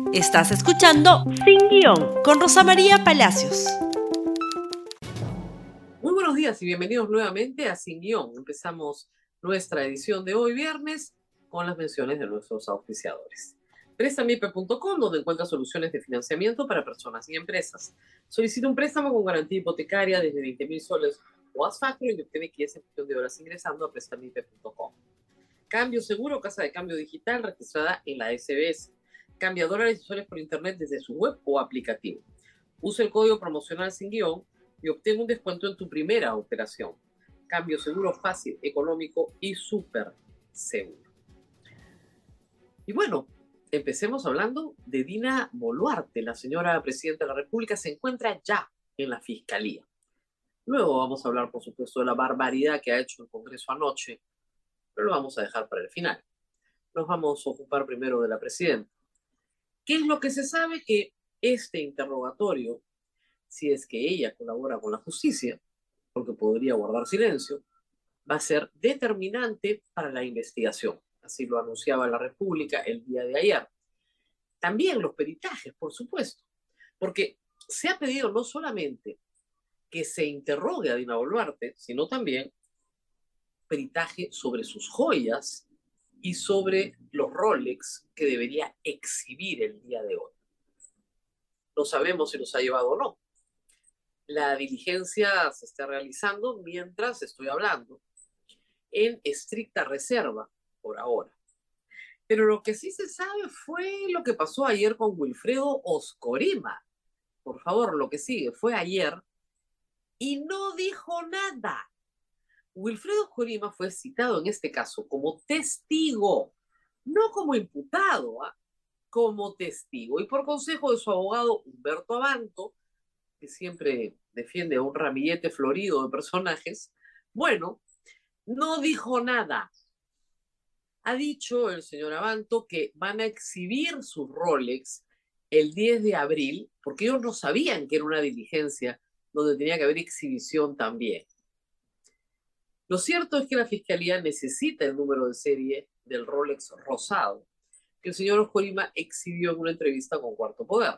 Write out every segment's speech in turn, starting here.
Estás escuchando Sin Guión con Rosa María Palacios. Muy buenos días y bienvenidos nuevamente a Sin Guión. Empezamos nuestra edición de hoy viernes con las menciones de nuestros auspiciadores. Prestamipe.com, donde encuentras soluciones de financiamiento para personas y empresas. Solicita un préstamo con garantía hipotecaria desde 20.000 soles o haz factoring y obtiene 15 en cuestión de horas ingresando a Prestamipe.com. Cambio Seguro, casa de cambio digital registrada en la SBS. Cambia dólares y soles por internet desde su web o aplicativo. Usa el código promocional Sin Guión y obtén un descuento en tu primera operación. Cambio seguro, fácil, económico y súper seguro. Y bueno, empecemos hablando de Dina Boluarte. La señora presidenta de la República se encuentra ya en la Fiscalía. Luego vamos a hablar, por supuesto, de la barbaridad que ha hecho el Congreso anoche, pero lo vamos a dejar para el final. Nos vamos a ocupar primero de la presidenta. ¿Qué es lo que se sabe? Que este interrogatorio, si es que ella colabora con la justicia, porque podría guardar silencio, va a ser determinante para la investigación. Así lo anunciaba la República el día de ayer. También los peritajes, por supuesto, porque se ha pedido no solamente que se interrogue a Dina Boluarte, sino también peritaje sobre sus joyas y sobre los Rolex que debería exhibir el día de hoy. No sabemos si los ha llevado o no. La diligencia se está realizando mientras estoy hablando, en estricta reserva por ahora. Pero lo que sí se sabe fue lo que pasó ayer con Wilfredo Oscorima. Por favor, lo que sigue fue ayer y no dijo nada. Wilfredo Oscorima fue citado en este caso como testigo, no como imputado, como testigo. Y por consejo de su abogado Humberto Abanto, que siempre defiende a un ramillete florido de personajes, bueno, no dijo nada. Ha dicho el señor Abanto que van a exhibir sus Rolex el 10 de abril, porque ellos no sabían que era una diligencia donde tenía que haber exhibición también. Lo cierto es que la Fiscalía necesita el número de serie del Rolex rosado, que el señor Oscorima exhibió en una entrevista con Cuarto Poder.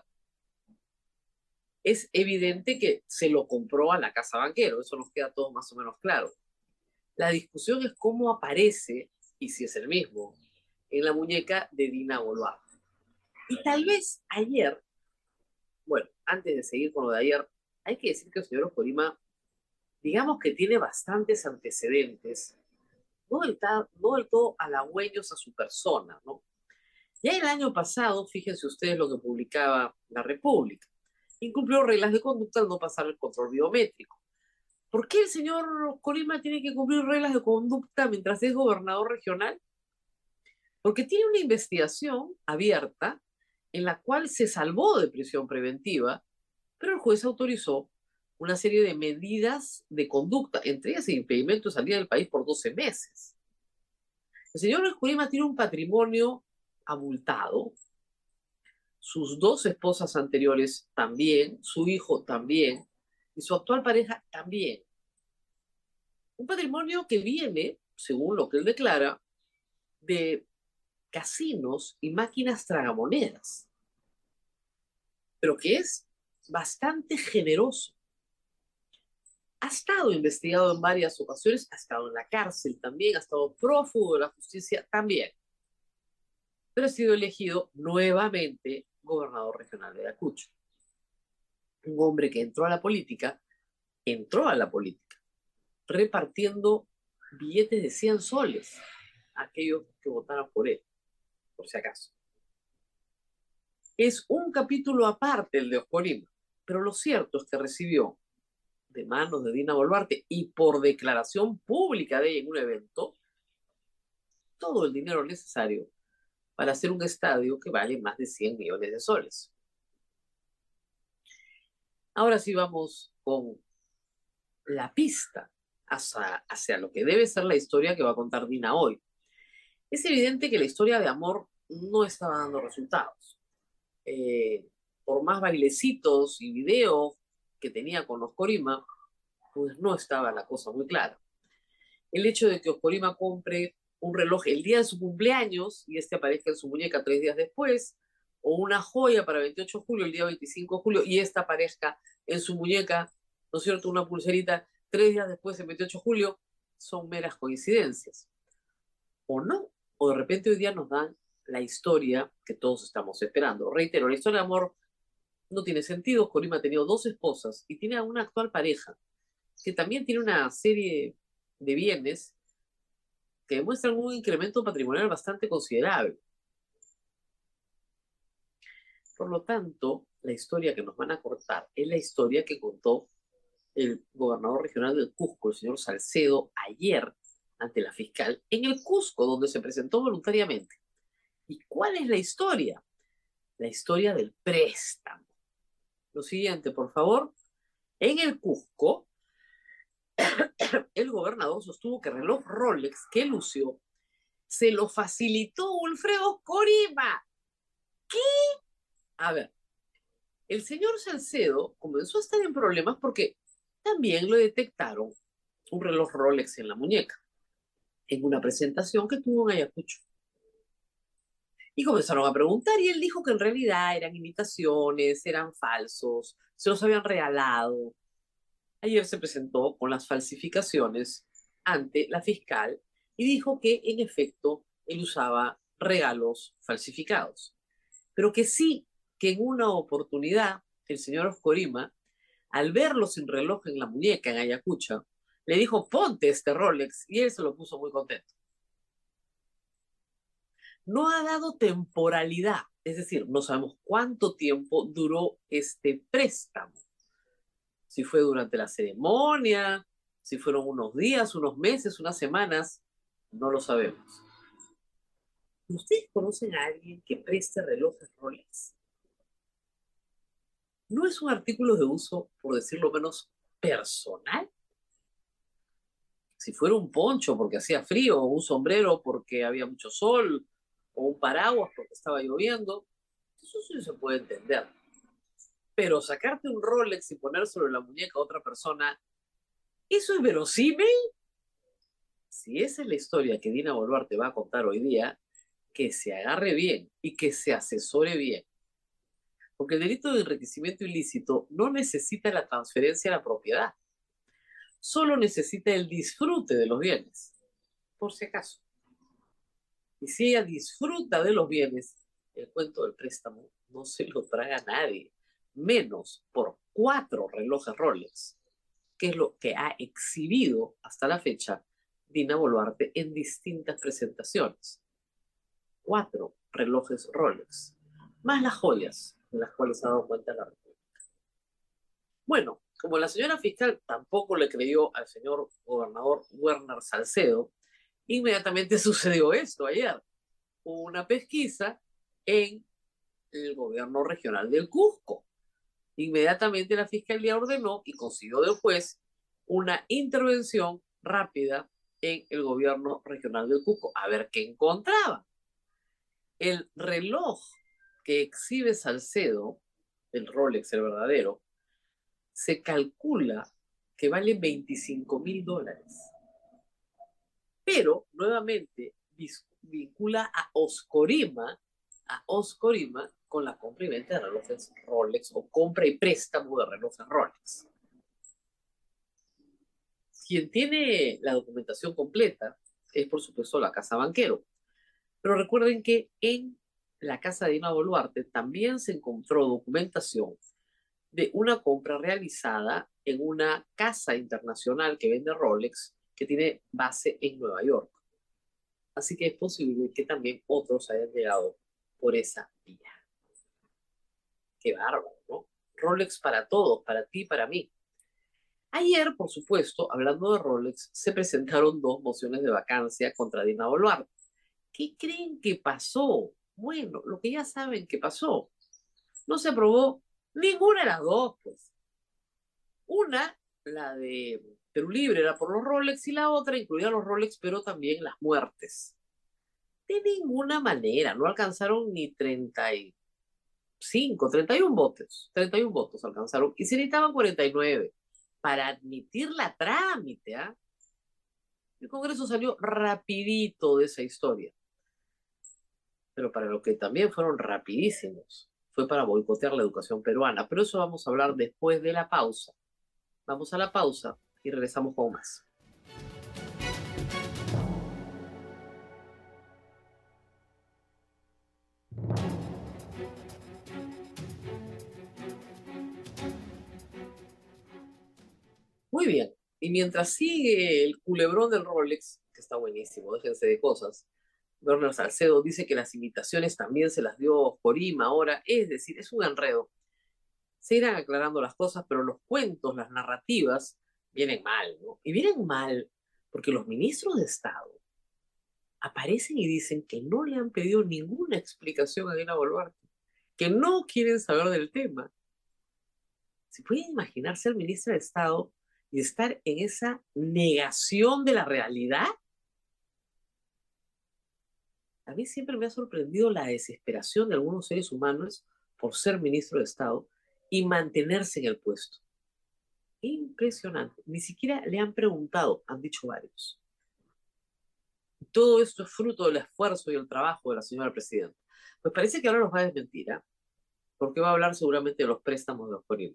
Es evidente que se lo compró a la casa banquero, eso nos queda todo más o menos claro. La discusión es cómo aparece, y si es el mismo, en la muñeca de Dina Boluarte. Y tal vez ayer, bueno, antes de seguir con lo de ayer, hay que decir que el señor Oscorima, digamos que tiene bastantes antecedentes, no del todo halagüeños a su persona, ¿no? Ya el año pasado, fíjense ustedes lo que publicaba La República, incumplió reglas de conducta al no pasar el control biométrico. ¿Por qué el señor Oscorima tiene que cumplir reglas de conducta mientras es gobernador regional? Porque tiene una investigación abierta en la cual se salvó de prisión preventiva, pero el juez autorizó una serie de medidas de conducta, entre ellas el impedimento de salida del país por 12 meses. El señor Oscorima tiene un patrimonio abultado, sus dos esposas anteriores también, su hijo también, y su actual pareja también. Un patrimonio que viene, según lo que él declara, de casinos y máquinas tragamonedas, pero que es bastante generoso. Ha estado investigado en varias ocasiones, ha estado en la cárcel también, ha estado prófugo de la justicia también, pero ha sido elegido nuevamente gobernador regional de Ayacucho. Un hombre que entró a la política, repartiendo billetes de 100 soles a aquellos que votaron por él, por si acaso. Es un capítulo aparte el de Oscorima, pero lo cierto es que recibió de manos de Dina Boluarte y por declaración pública de ella en un evento todo el dinero necesario para hacer un estadio que vale más de 100 millones de soles. Ahora sí vamos con la pista hacia lo que debe ser la historia que va a contar Dina hoy. Es evidente que la historia de amor no estaba dando resultados. Por más bailecitos y videos que tenía con Oscorima, pues no estaba la cosa muy clara. El hecho de que Oscorima compre un reloj el día de su cumpleaños y este aparezca en su muñeca 3 días después, o una joya para 28 de julio, el día 25 de julio, y esta parezca en su muñeca, ¿no es cierto?, una pulserita 3 días después, el 28 de julio, son meras coincidencias. O no, o de repente hoy día nos dan la historia que todos estamos esperando. Reitero, la historia de amor no tiene sentido. Corima ha tenido 2 esposas y tiene a una actual pareja que también tiene una serie de bienes que demuestran un incremento patrimonial bastante considerable. Por lo tanto, la historia que nos van a contar es la historia que contó el gobernador regional del Cusco, el señor Salcedo, ayer ante la fiscal en el Cusco, donde se presentó voluntariamente. ¿Y cuál es la historia? La historia del préstamo. Lo siguiente, por favor. En el Cusco, el gobernador sostuvo que el reloj Rolex que lució se lo facilitó Wilfredo Corima. ¿Qué? A ver, el señor Salcedo comenzó a estar en problemas porque también le detectaron un reloj Rolex en la muñeca, en una presentación que tuvo en Ayacucho. Y comenzaron a preguntar y él dijo que en realidad eran imitaciones, eran falsos, se los habían regalado. Ayer se presentó con las falsificaciones ante la fiscal y dijo que en efecto él usaba regalos falsificados, pero que sí, que en una oportunidad el señor Oscorima, al verlo sin reloj en la muñeca en Ayacucho, le dijo: ponte este Rolex, y él se lo puso muy contento. No ha dado temporalidad, es decir, no sabemos cuánto tiempo duró este préstamo. Si fue durante la ceremonia, si fueron unos días, unos meses, unas semanas, no lo sabemos. ¿Ustedes conocen a alguien que preste relojes Rolex? ¿No es un artículo de uso, por decirlo menos, personal? Si fuera un poncho porque hacía frío, o un sombrero porque había mucho sol, o un paraguas porque estaba lloviendo, eso sí se puede entender. Pero sacarte un Rolex y ponérselo en la muñeca a otra persona, ¿eso es verosímil? Si esa es la historia que Dina Boluarte va a contar hoy día, que se agarre bien y que se asesore bien. Porque el delito de enriquecimiento ilícito no necesita la transferencia de la propiedad, solo necesita el disfrute de los bienes, por si acaso. Y si ella disfruta de los bienes, el cuento del préstamo no se lo traga a nadie, menos por 4 relojes Rolex, que es lo que ha exhibido hasta la fecha Dina Boluarte en distintas presentaciones. 4 relojes Rolex, más las joyas de las cuales ha dado cuenta la República. Bueno, como la señora fiscal tampoco le creyó al señor gobernador Werner Salcedo, inmediatamente sucedió esto ayer. Hubo una pesquisa en el gobierno regional del Cusco. Inmediatamente la fiscalía ordenó y consiguió del juez una intervención rápida en el gobierno regional del Cusco a ver qué encontraba. El reloj que exhibe Salcedo, el Rolex, el verdadero, se calcula que vale $25.000. Pero, nuevamente, vincula a Oscorima con la compra y venta de relojes Rolex o compra y préstamo de relojes Rolex. Quien tiene la documentación completa es, por supuesto, la Casa Banquero. Pero recuerden que en la casa de Dina Boluarte también se encontró documentación de una compra realizada en una casa internacional que vende Rolex, que tiene base en Nueva York. Así que es posible que también otros hayan llegado por esa vía. Qué bárbaro, ¿no? Rolex para todos, para ti y para mí. Ayer, por supuesto, hablando de Rolex, se presentaron 2 mociones de vacancia contra Dina Boluarte. ¿Qué creen que pasó? Bueno, lo que ya saben que pasó. No se aprobó ninguna de las 2, pues. Una, la de Perú Libre, era por los Rolex, y la otra incluía los Rolex, pero también las muertes. De ninguna manera, no alcanzaron ni 31 votos. 31 votos alcanzaron, y se necesitaban 49 para admitirla a trámite. ¿Ah? El Congreso salió rapidito de esa historia. pero para lo que también fueron rapidísimos fue para boicotear la educación peruana. Pero eso vamos a hablar después de la pausa. Vamos a la pausa y regresamos con más. Muy bien. Y mientras sigue el culebrón del Rolex, que está buenísimo, déjense de cosas, Bernard Salcedo dice que las imitaciones también se las dio Corima ahora, es decir, es un enredo. Se irán aclarando las cosas, pero los cuentos, las narrativas, vienen mal, ¿no? Y vienen mal porque los ministros de Estado aparecen y dicen que no le han pedido ninguna explicación a Dina Boluarte, que no quieren saber del tema. ¿Se pueden imaginar ser ministra de Estado y estar en esa negación de la realidad? A mí siempre me ha sorprendido la desesperación de algunos seres humanos por ser ministro de Estado y mantenerse en el puesto. Impresionante. Ni siquiera le han preguntado, han dicho varios. Todo esto es fruto del esfuerzo y el trabajo de la señora presidenta. Pues parece que ahora los va a desmentir, ¿eh? Porque va a hablar seguramente de los préstamos de los Corina.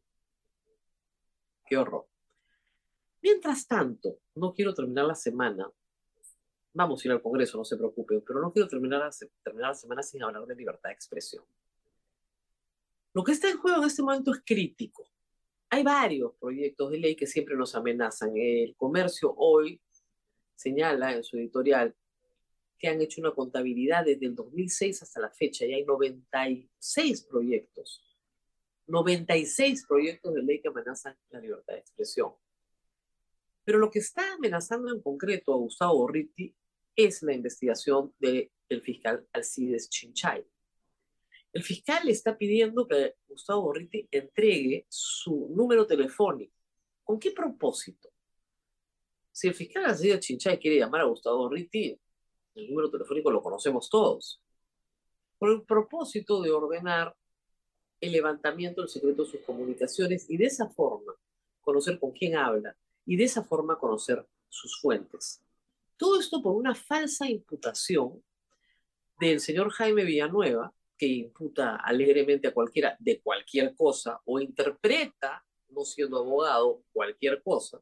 Qué horror. Mientras tanto, no quiero terminar la semana. Vamos a ir al Congreso, no se preocupen, pero no quiero terminar la semana sin hablar de libertad de expresión. Lo que está en juego en este momento es crítico. Hay varios proyectos de ley que siempre nos amenazan. El Comercio hoy señala en su editorial que han hecho una contabilidad desde el 2006 hasta la fecha y hay 96 proyectos. 96 proyectos de ley que amenazan la libertad de expresión. Pero lo que está amenazando en concreto a Gustavo Gorriti es la investigación del fiscal Alcides Chinchay. El fiscal está pidiendo que Gustavo Gorriti entregue su número telefónico. ¿Con qué propósito? Si el fiscal Alcides Chinchay quiere llamar a Gustavo Gorriti, el número telefónico lo conocemos todos. Por el propósito de ordenar el levantamiento del secreto de sus comunicaciones y de esa forma conocer con quién habla y de esa forma conocer sus fuentes. Todo esto por una falsa imputación del señor Jaime Villanueva, que imputa alegremente a cualquiera de cualquier cosa o interpreta, no siendo abogado, cualquier cosa,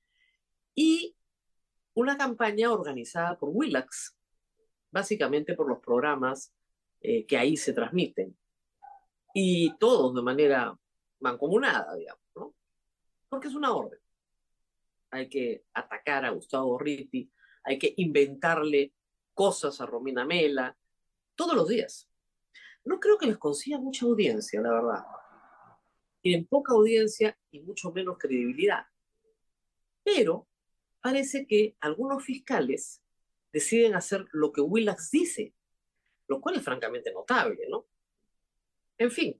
y una campaña organizada por Willax, básicamente por los programas que ahí se transmiten, y todos de manera mancomunada, digamos, ¿no? Porque es una orden. Hay que atacar a Gustavo Gorriti, hay que inventarle cosas a Romina Mela, todos los días. No creo que les consiga mucha audiencia, la verdad. Tienen poca audiencia y mucho menos credibilidad. Pero parece que algunos fiscales deciden hacer lo que Willax dice, lo cual es francamente notable, ¿no? En fin,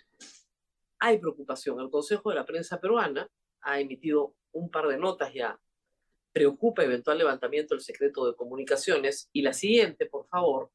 hay preocupación. El Consejo de la Prensa Peruana ha emitido un par de notas ya. Preocupa eventual levantamiento del secreto de comunicaciones. Y la siguiente, por favor,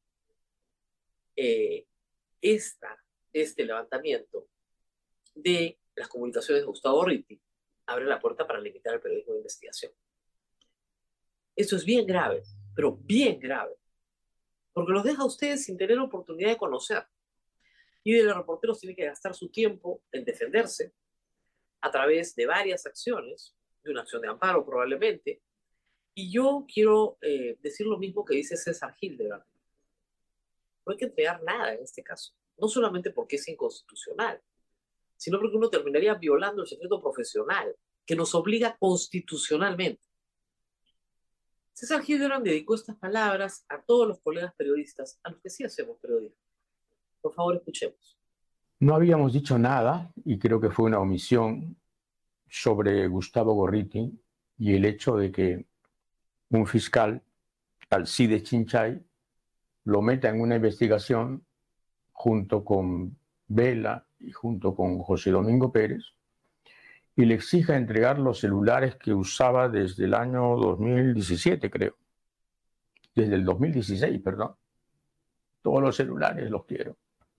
este levantamiento de las comunicaciones de Gustavo Gorriti abre la puerta para limitar el periodismo de investigación. Eso es bien grave, pero bien grave, porque los deja a ustedes sin tener oportunidad de conocer. Y de los reporteros tiene que gastar su tiempo en defenderse a través de varias acciones, de una acción de amparo probablemente. Y yo quiero decir lo mismo que dice César Hildebrand. No hay que entregar nada en este caso, no solamente porque es inconstitucional, sino porque uno terminaría violando el secreto profesional que nos obliga constitucionalmente. César Hildebrand dedicó estas palabras a todos los colegas periodistas, a los que sí hacemos periodismo. Por favor, escuchemos. No habíamos dicho nada, y creo que fue una omisión, sobre Gustavo Gorriti y el hecho de que un fiscal, Alcides Chinchay, lo meta en una investigación junto con Vela y junto con José Domingo Pérez y le exija entregar los celulares que usaba desde el año 2017, creo. Desde el 2016, perdón. Todos los celulares los quiero.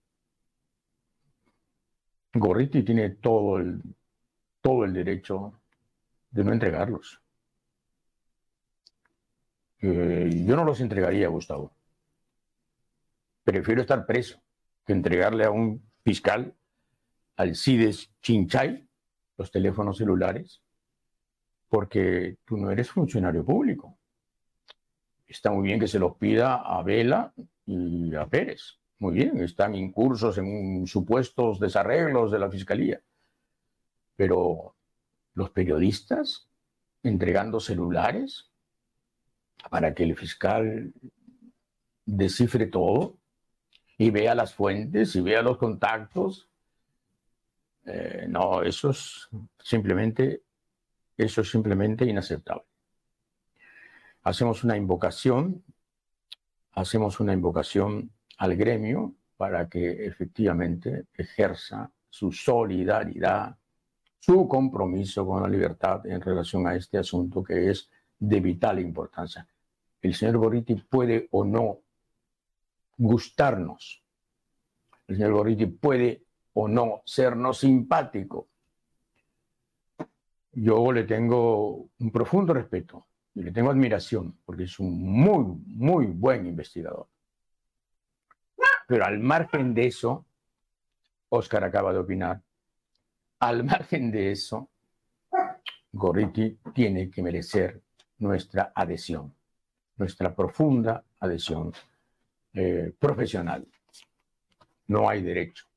Gorriti tiene todo el derecho de no entregarlos. Yo no los entregaría, Gustavo. Prefiero estar preso que entregarle a un fiscal, Alcides Chinchay, los teléfonos celulares, porque tú no eres funcionario público. Está muy bien que se los pida a Vela y a Pérez. Muy bien, están incursos en supuestos desarreglos de la fiscalía. Pero los periodistas entregando celulares para que el fiscal descifre todo y vea las fuentes y vea los contactos. No, eso es simplemente inaceptable. Hacemos una invocación al gremio para que efectivamente ejerza su solidaridad, su compromiso con la libertad en relación a este asunto que es de vital importancia. El señor Gorriti puede o no gustarnos, el señor Gorriti puede o no sernos simpático. Yo le tengo un profundo respeto y le tengo admiración porque es un muy, muy buen investigador. Pero al margen de eso, Óscar acaba de opinar, al margen de eso, Gorriti tiene que merecer nuestra adhesión, nuestra profunda adhesión profesional. No hay derecho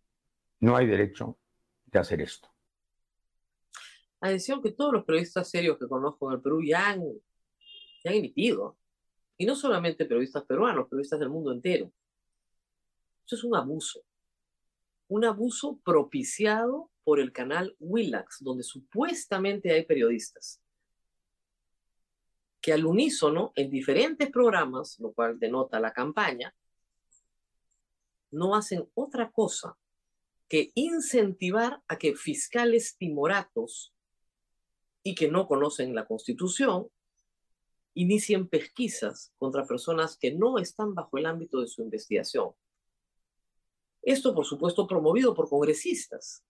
de hacer esto. Adhesión que todos los periodistas serios que conozco en el Perú ya han emitido. Y no solamente periodistas peruanos, periodistas del mundo entero. Eso es un abuso propiciado por el canal Willax, donde supuestamente hay periodistas que al unísono en diferentes programas, lo cual denota la campaña, no hacen otra cosa que incentivar a que fiscales timoratos y que no conocen la Constitución inicien pesquisas contra personas que no están bajo el ámbito de su investigación. Esto, por supuesto, promovido por congresistas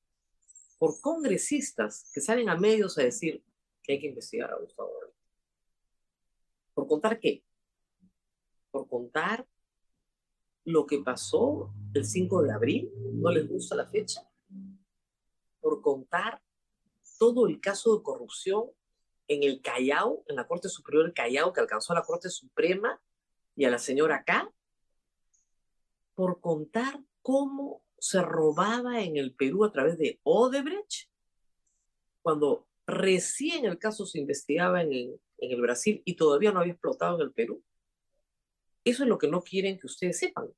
que salen a medios a decir que hay que investigar a Gustavo Gorriti. ¿Por contar qué? Por contar lo que pasó el 5 de abril, ¿no les gusta la fecha? Por contar todo el caso de corrupción en el Callao, en la Corte Superior del Callao, que alcanzó a la Corte Suprema y a la señora K, por contar cómo se robaba en el Perú a través de Odebrecht, cuando recién el caso se investigaba en el Brasil y todavía no había explotado en el Perú. Eso es lo que no quieren que ustedes sepan.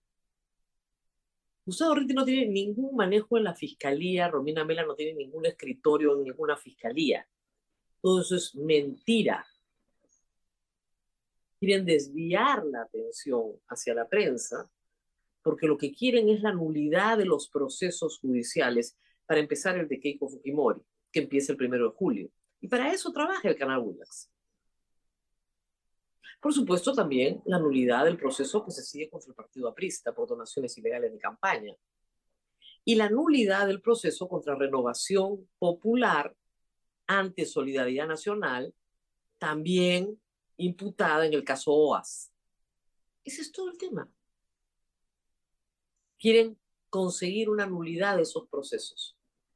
Gustavo Gorriti no tiene ningún manejo en la fiscalía, Romina Mela no tiene ningún escritorio en ninguna fiscalía. Todo eso es mentira. Quieren desviar la atención hacia la prensa porque lo que quieren es la nulidad de los procesos judiciales para empezar el de Keiko Fujimori, que empieza el 1 de julio. Y para eso trabaja el canal Willax. Por supuesto, también la nulidad del proceso que se sigue contra el partido aprista por donaciones ilegales de campaña. Y la nulidad del proceso contra Renovación Popular ante Solidaridad Nacional, también imputada en el caso OAS. Ese es todo el tema. Quieren conseguir una nulidad de esos procesos.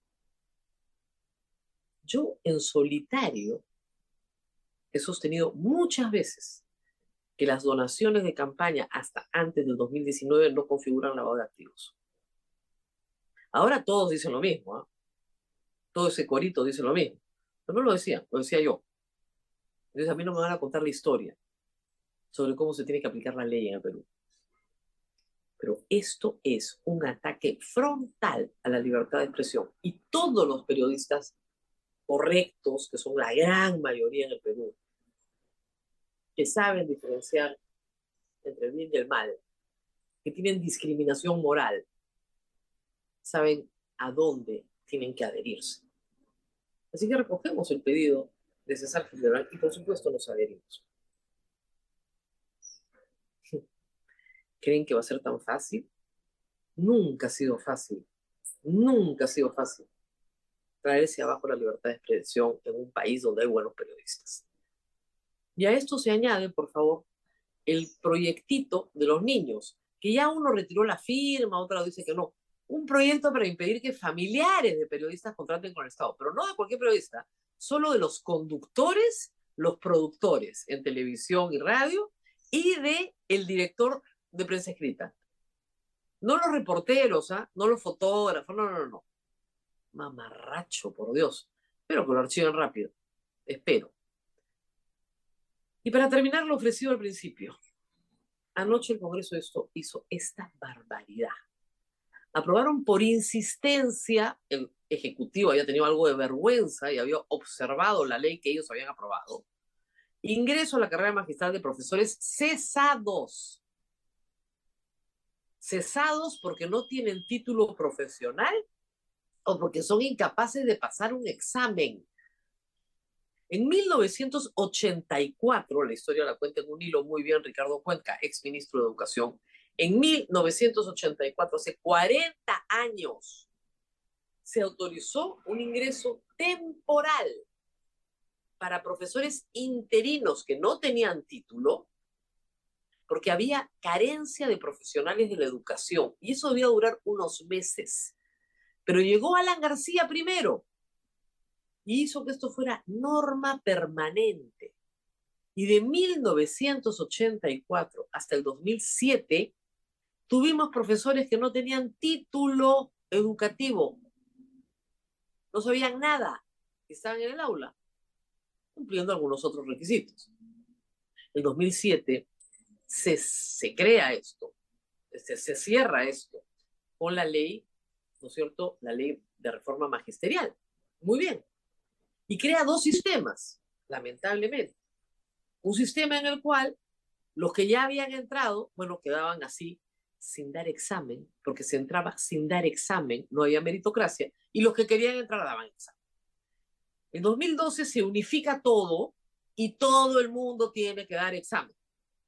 Yo, en solitario, he sostenido muchas veces que las donaciones de campaña hasta antes del 2019 no configuran lavado de activos. Ahora todos dicen lo mismo, ¿eh? Todo ese corito dice lo mismo. Pero no lo decía yo. Entonces a mí no me van a contar la historia sobre cómo se tiene que aplicar la ley en el Perú. Pero esto es un ataque frontal a la libertad de expresión. Y todos los periodistas correctos, que son la gran mayoría en el Perú, que saben diferenciar entre el bien y el mal, que tienen discriminación moral, saben a dónde tienen que adherirse. Así que recogemos el pedido de César Gilderán y por supuesto nos adherimos. ¿Creen que va a ser tan fácil? Nunca ha sido fácil. Nunca ha sido fácil traerse abajo la libertad de expresión en un país donde hay buenos periodistas. Y a esto se añade, por favor, el proyectito de los niños. que ya uno retiró la firma, otra dice que no. Un proyecto para impedir que familiares de periodistas contraten con el Estado, pero no de cualquier periodista, solo de los conductores, los productores en televisión y radio y de el director de prensa escrita. No los reporteros, no los fotógrafos, no. Mamarracho, por Dios. Espero que lo archiven rápido. Espero. Y para terminar lo ofrecido al principio. Anoche el Congreso hizo esta barbaridad. Aprobaron por insistencia, el Ejecutivo había tenido algo de vergüenza y había observado la ley que ellos habían aprobado, ingreso a la carrera magistral de profesores cesados. Cesados porque no tienen título profesional o porque son incapaces de pasar un examen. En 1984, la historia la cuenta en un hilo muy bien Ricardo Cuenca, exministro de Educación. En 1984, hace 40 años, se autorizó un ingreso temporal para profesores interinos que no tenían título, porque había carencia de profesionales de la educación, y eso debía durar unos meses. Pero llegó Alan García primero, y hizo que esto fuera norma permanente. Y de 1984 hasta el 2007, tuvimos profesores que no tenían título educativo, no sabían nada, estaban en el aula, cumpliendo algunos otros requisitos. En 2007 se crea esto, se cierra esto con la ley, ¿no es cierto?, la ley de reforma magisterial. Muy bien. Y crea dos sistemas, lamentablemente. Un sistema en el cual los que ya habían entrado, bueno, quedaban así, sin dar examen, porque se entraba sin dar examen, no había meritocracia, y los que querían entrar daban examen. En 2012 se unifica todo y todo el mundo tiene que dar examen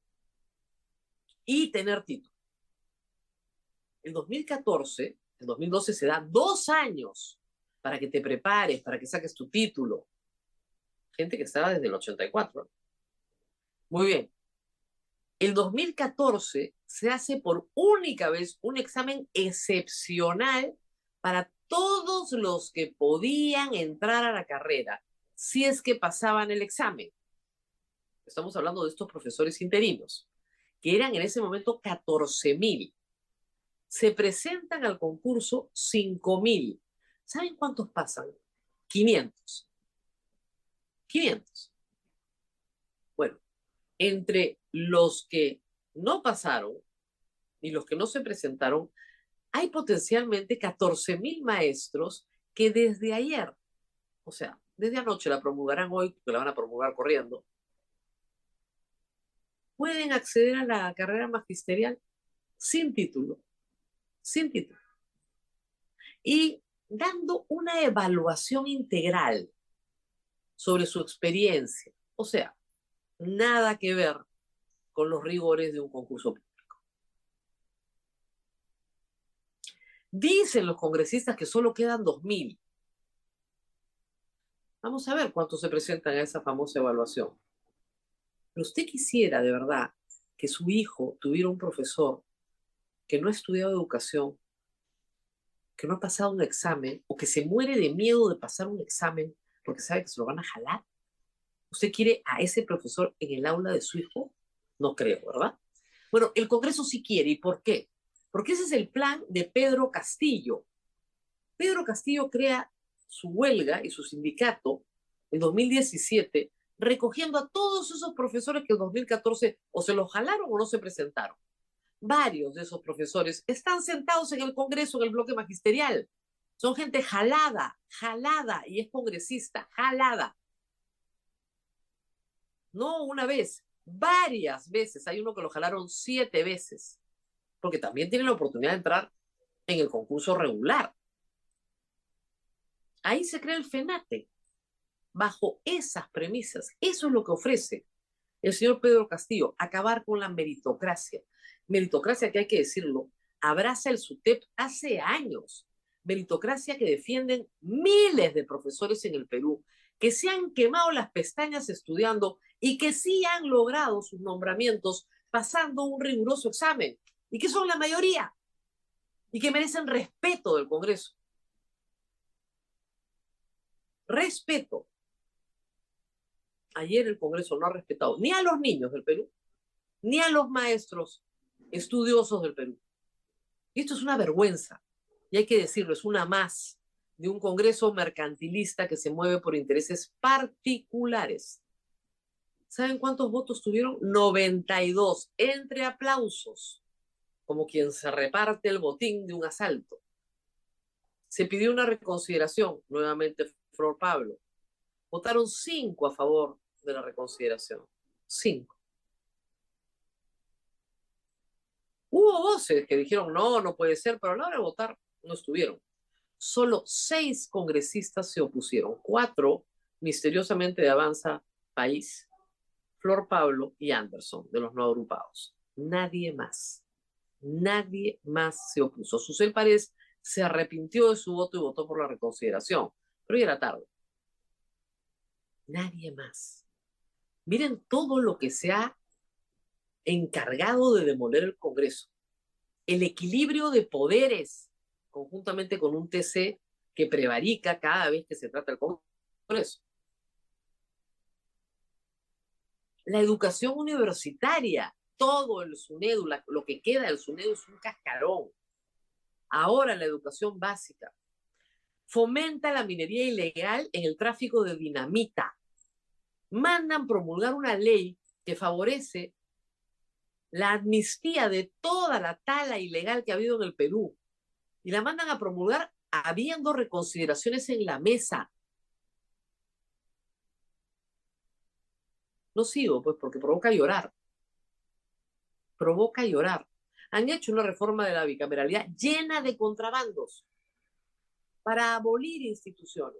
y tener título. En 2014, en 2012 se da 2 años para que te prepares, para que saques tu título. Gente que estaba desde el 84. Muy bien. El 2014 se hace por única vez un examen excepcional para todos los que podían entrar a la carrera, si es que pasaban el examen. Estamos hablando de estos profesores interinos, que eran en ese momento 14,000. Se presentan al concurso 5,000. ¿Saben cuántos pasan? 500. 500. Bueno, entre los que no pasaron y los que no se presentaron, hay potencialmente 14,000 maestros que desde ayer, o sea, desde anoche, la promulgarán hoy, porque la van a promulgar corriendo, pueden acceder a la carrera magisterial sin título. Sin título. Y dando una evaluación integral sobre su experiencia. O sea, nada que ver con los rigores de un concurso público. Dicen los congresistas que solo quedan 2,000. Vamos a ver cuántos se presentan a esa famosa evaluación. Pero usted quisiera, de verdad, que su hijo tuviera un profesor que no ha estudiado educación, que no ha pasado un examen, o que se muere de miedo de pasar un examen porque sabe que se lo van a jalar. ¿Usted quiere a ese profesor en el aula de su hijo? No creo, ¿verdad? Bueno, el Congreso sí quiere. ¿Y por qué? Porque ese es el plan de Pedro Castillo. Pedro Castillo crea su huelga y su sindicato en 2017, recogiendo a todos esos profesores que en 2014 o se los jalaron o no se presentaron. Varios de esos profesores están sentados en el Congreso, en el bloque magisterial. Son gente jalada, y es congresista, jalada. No una vez, varias veces. Hay uno que lo jalaron 7 veces, porque también tiene la oportunidad de entrar en el concurso regular. Ahí se crea el FENATE, bajo esas premisas. Eso es lo que ofrece el señor Pedro Castillo, acabar con la meritocracia. Meritocracia que, hay que decirlo, abraza el SUTEP hace años. Meritocracia que defienden miles de profesores en el Perú, que se han quemado las pestañas estudiando y que sí han logrado sus nombramientos pasando un riguroso examen. y que son la mayoría y que merecen respeto del Congreso. Respeto. Ayer el Congreso no ha respetado ni a los niños del Perú, ni a los maestros estudiosos del Perú. Y esto es una vergüenza, y hay que decirlo, es una más de un Congreso mercantilista que se mueve por intereses particulares. ¿Saben cuántos votos tuvieron? 92, entre aplausos, como quien se reparte el botín de un asalto. Se pidió una reconsideración, nuevamente Flor Pablo. Votaron 5 a favor de la reconsideración. 5. Hubo voces que dijeron, no puede ser, pero a la hora de votar no estuvieron. Solo 6 congresistas se opusieron. 4, misteriosamente de Avanza País, Flor Pablo y Anderson, de los no agrupados. Nadie más se opuso. Susel Párez se arrepintió de su voto y votó por la reconsideración, pero ya era tarde. Nadie más. Miren todo lo que se ha encargado de demoler el Congreso. El equilibrio de poderes, conjuntamente con un TC que prevarica cada vez que se trata del Congreso. La educación universitaria, todo el SUNEDU, lo que queda del SUNEDU es un cascarón. Ahora la educación básica. Fomenta la minería ilegal en el tráfico de dinamita. Mandan promulgar una ley que favorece la amnistía de toda la tala ilegal que ha habido en el Perú. Y la mandan a promulgar habiendo reconsideraciones en la mesa. No sigo, pues, porque provoca llorar. Provoca llorar. Han hecho una reforma de la bicameralidad llena de contrabandos para abolir instituciones.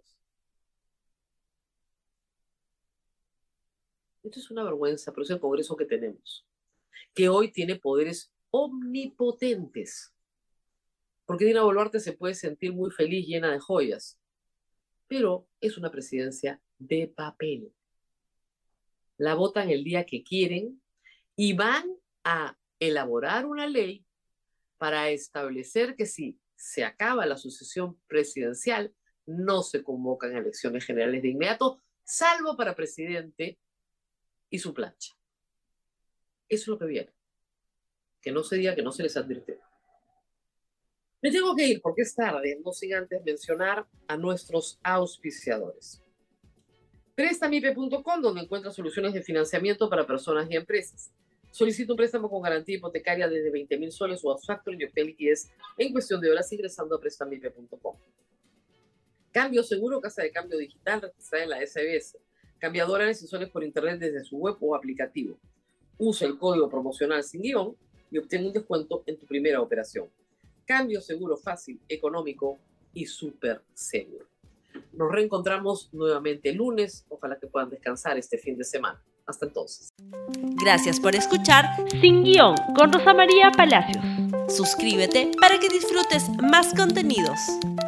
Esto es una vergüenza, pero es el Congreso que tenemos, que hoy tiene poderes omnipotentes. Porque Dina Boluarte se puede sentir muy feliz, llena de joyas, pero es una presidencia de papel. La votan el día que quieren y van a elaborar una ley para establecer que si se acaba la sucesión presidencial, no se convocan elecciones generales de inmediato, salvo para presidente y su plancha. Eso es lo que viene. Que no se diga que no se les advirtió. Me tengo que ir porque es tarde, no sin antes mencionar a nuestros auspiciadores. Prestamipe.com, donde encuentras soluciones de financiamiento para personas y empresas. Solicita un préstamo con garantía hipotecaria desde 20,000 soles o factoring y obtén liquidez en cuestión de horas ingresando a prestamipe.com. Cambio Seguro, casa de cambio digital registrada en la SBS. Cambia dólares y soles por internet desde su web o aplicativo. Usa el código promocional sin guión y obtén un descuento en tu primera operación. Cambio seguro, fácil, económico y súper seguro. Nos reencontramos nuevamente el lunes. Ojalá que puedan descansar este fin de semana. Hasta entonces. Gracias por escuchar Sin Guión con Rosa María Palacios. Suscríbete para que disfrutes más contenidos.